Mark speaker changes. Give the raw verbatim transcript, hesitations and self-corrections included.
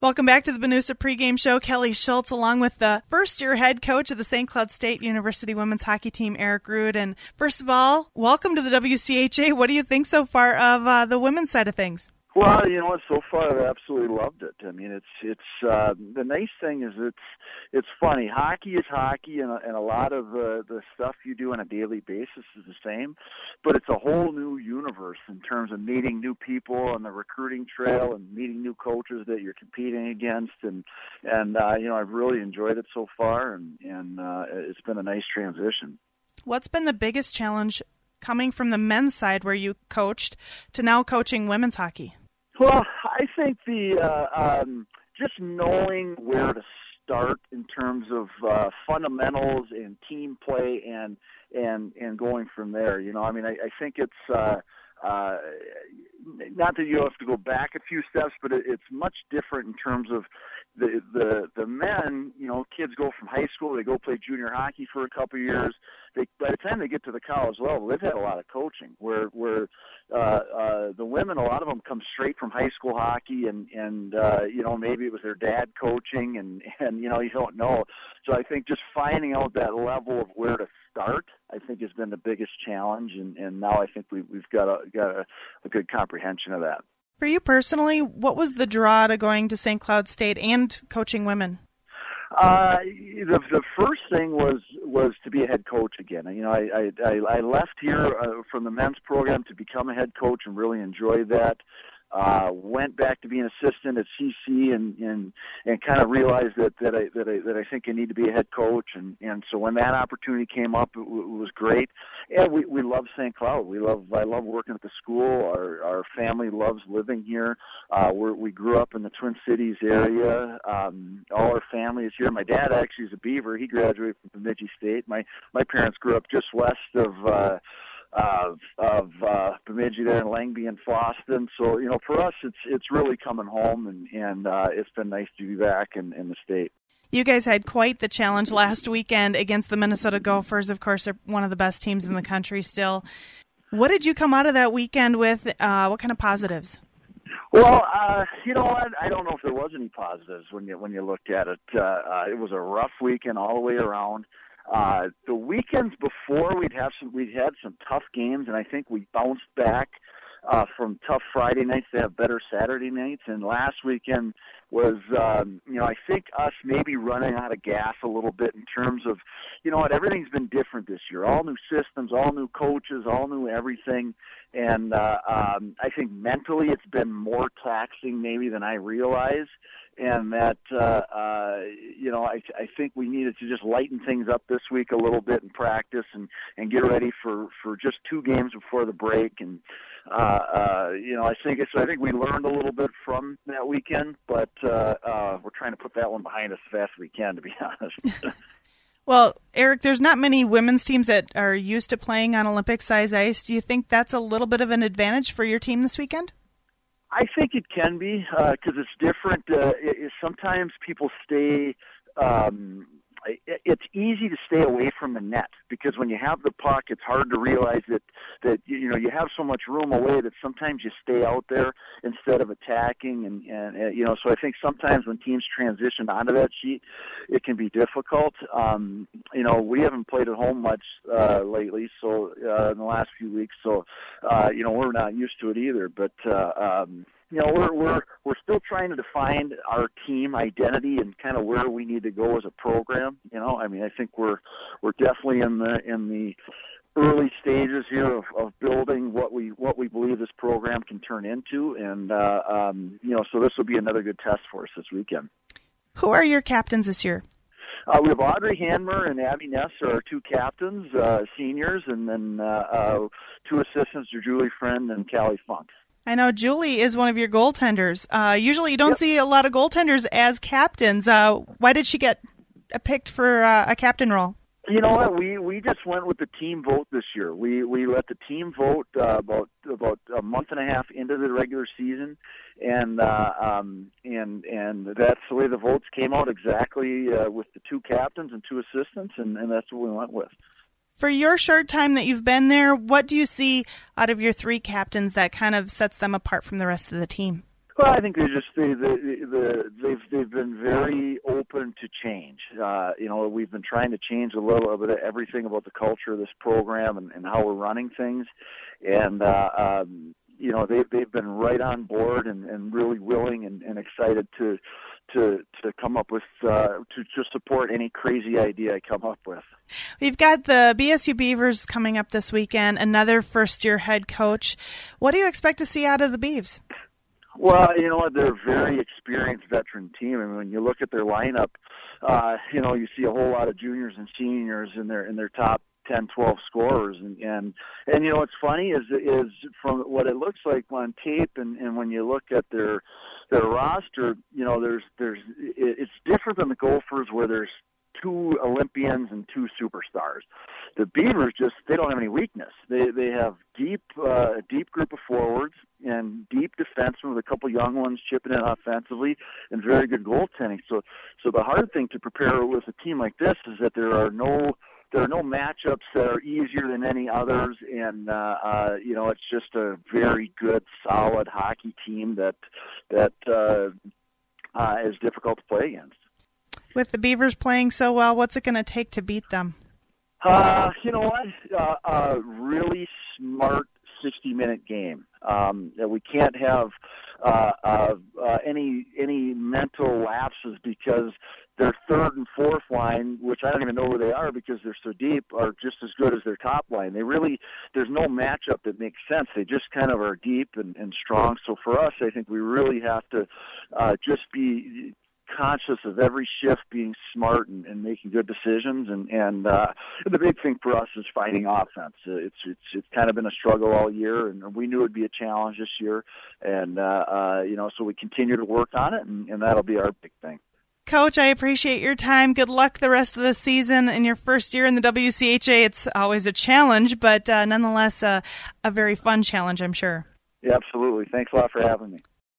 Speaker 1: Welcome back to the Benusa pregame show. Kelly Schultz, along with the first-year head coach of the Saint Cloud State University women's hockey team, Eric Rude. And first of all, welcome to the W C H A. What do you think so far of uh, the women's side of things?
Speaker 2: Well, you know what? So far, I've absolutely loved it. I mean, it's it's uh, the nice thing is it's it's funny. Hockey is hockey, and, and a lot of uh, the stuff you do on a daily basis is the same. But it's a whole new universe in terms of meeting new people on the recruiting trail and meeting new coaches that you're competing against. And and uh, you know, I've really enjoyed it so far, and and uh, it's been a nice transition.
Speaker 1: What's been the biggest challenge coming from the men's side, where you coached, to now coaching women's hockey?
Speaker 2: Well, I think the uh, um, just knowing where to start in terms of uh, fundamentals and team play, and and and going from there. You know, I mean, I, I think it's uh, uh, not that you have to go back a few steps, but it, it's much different in terms of the the the men. You know, kids go from high school, they go play junior hockey for a couple of years. They, by the time they get to the college level, they've had a lot of coaching. Where where uh, uh, the women, a lot of them come straight from high school hockey, and and uh, you know, maybe it was their dad coaching, and and you know, you don't know. So I think just finding out that level of where to start, I think, has been the biggest challenge, and, and now I think we, we've got a got a, a good comprehension of that.
Speaker 1: For you personally, what was the draw to going to Saint Cloud State and coaching women?
Speaker 2: Uh, the the first thing was was to be a head coach again. You know, I I, I left here uh, from the men's program to become a head coach and really enjoyed that. Uh, went back to being assistant at C C, and and, and kind of realized that that I that I that I think I need to be a head coach, and, and so when that opportunity came up, it, w- it was great. And we we love Saint Cloud. We love I love working at the school. Our our family loves living here. Uh, we we grew up in the Twin Cities area. Um, all our family is here. My dad actually is a Beaver. He graduated from Bemidji State. My my parents grew up just west of. Uh, of of uh, Bemidji there in Langby and Foston. So, you know, for us, it's it's really coming home, and, and uh, it's been nice to be back in, in the state.
Speaker 1: You guys had quite the challenge last weekend against the Minnesota Gophers. Of course, they're one of the best teams in the country still. What did you come out of that weekend with? Uh, what kind of positives?
Speaker 2: Well, uh, you know what? I don't know if there was any positives when you when you looked at it. Uh, uh, it was a rough weekend all the way around. Uh, the weekends before, we'd have some, we'd had some tough games, and I think we bounced back uh, from tough Friday nights to have better Saturday nights. And last weekend was, um, you know, I think us maybe running out of gas a little bit in terms of, you know what, everything's been different this year. All new systems, all new coaches, all new everything. And uh, um, I think mentally it's been more taxing maybe than I realized. And that, uh, uh, you know, I, I think we needed to just lighten things up this week a little bit in practice, and, and get ready for, for just two games before the break. And, uh, uh, you know, I think it's, I think we learned a little bit from that weekend, but uh, uh, we're trying to put that one behind us as fast as we can, to be honest.
Speaker 1: Well, Eric, there's not many women's teams that are used to playing on Olympic-size ice. Do you think that's a little bit of an advantage for your team this weekend?
Speaker 2: I think it can be, because uh, it's different. Uh, it, it, sometimes people stay um, – it's easy to stay away from the net, because when you have the puck, it's hard to realize that, that you know, you have so much room away that sometimes you stay out there instead of attacking. And, and uh, you know, so I think sometimes when teams transition onto that sheet, it can be difficult. Um, you know, we haven't played at home much uh, lately, so uh, in the last few weeks, so, uh, you know, we're not used to it either. But, uh, um, you know, we're we're we're still trying to define our team identity and kind of where we need to go as a program. You know, I mean, I think we're we're definitely in the in the early stages here of, of building what we what we believe this program can turn into, and uh, um, you know, so this will be another good test for us this weekend.
Speaker 1: Who are your captains this year?
Speaker 2: Uh, we have Audrey Hanmer and Abby Ness are our two captains, uh, seniors, and then uh, uh, two assistants are Julie Friend and Callie Funk.
Speaker 1: I know Julie is one of your goaltenders. Uh, usually you don't
Speaker 2: yep.
Speaker 1: see a lot of goaltenders as captains. Uh, why did she get picked for uh, a captain role?
Speaker 2: You know what? We we just went with the team vote this year. We we let the team vote uh, about about a month and a half into the regular season, and uh, um, and and that's the way the votes came out, exactly uh, with the two captains and two assistants, and, and that's what we went with.
Speaker 1: For your short time that you've been there, what do you see out of your three captains that kind of sets them apart from the rest of the team?
Speaker 2: Well, I think they just they, the, the, they've they've been very open to change. Uh, you know, we've been trying to change a little bit of everything about the culture of this program and, and how we're running things, and uh, um, you know they they've been right on board and, and really willing and, and excited to to to come up with uh, to to support any crazy idea I come up with.
Speaker 1: We've got the B S U Beavers coming up this weekend. Another first-year head coach. What do you expect to see out of the Beavs?
Speaker 2: Well, you know, they're a very experienced veteran team. I mean, when you look at their lineup, uh, you know, you see a whole lot of juniors and seniors in their in their top ten, twelve scorers, and and, and you know, what's funny is is from what it looks like on tape, and, and when you look at their their roster, you know, there's there's it's different than the Gophers where there's two Olympians and two superstars. The Beavers just they don't have any weakness. They they have deep uh, a deep group of forwards and deep defensemen with a couple young ones chipping in offensively and very good goaltending. So so the hard thing to prepare with a team like this is that there are no there are no matchups that are easier than any others, and uh, uh, you know it's just a very good, solid hockey team that that uh, uh, is difficult to play against.
Speaker 1: With the Beavers playing so well, what's it going to take to beat them?
Speaker 2: Uh, you know what? Uh, a really smart sixty-minute game. Um, we can't have uh, uh, uh, any any mental lapses because their third and fourth line, which I don't even know where they are because they're so deep, are just as good as their top line. They really, there's no matchup that makes sense. They just kind of are deep and, and strong. So for us, I think we really have to uh, just be conscious of every shift being smart and, and making good decisions, and and uh, the big thing for us is finding offense. Uh, it's it's it's kind of been a struggle all year, and we knew it'd be a challenge this year, and uh, uh, you know, so we continue to work on it, and, and that'll be our big thing.
Speaker 1: Coach, I appreciate your time. Good luck the rest of the season. In your first year in the W C H A, it's always a challenge, but uh, nonetheless uh, a very fun challenge, I'm sure.
Speaker 2: Yeah, absolutely. Thanks a lot for having me.